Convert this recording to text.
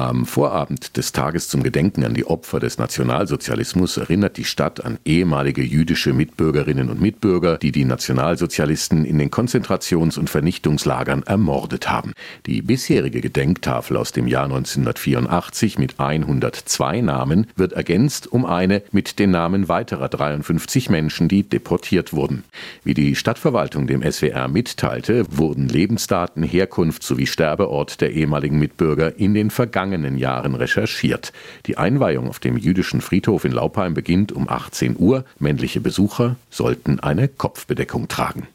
Am Vorabend des Tages zum Gedenken an die Opfer des Nationalsozialismus erinnert die Stadt an ehemalige jüdische Mitbürgerinnen und Mitbürger, die die Nationalsozialisten in den Konzentrations- und Vernichtungslagern ermordet haben. Die bisherige Gedenktafel aus dem Jahr 1984 mit 102 Namen wird ergänzt um eine mit den Namen weiterer 53 Menschen, die deportiert wurden. Wie die Stadtverwaltung dem SWR mitteilte, wurden Lebensdaten, Herkunft sowie Sterbeort der ehemaligen Mitbürger in den vergangenen Jahren recherchiert. Die Einweihung auf dem jüdischen Friedhof in Laupheim beginnt um 18 Uhr. Männliche Besucher sollten eine Kopfbedeckung tragen.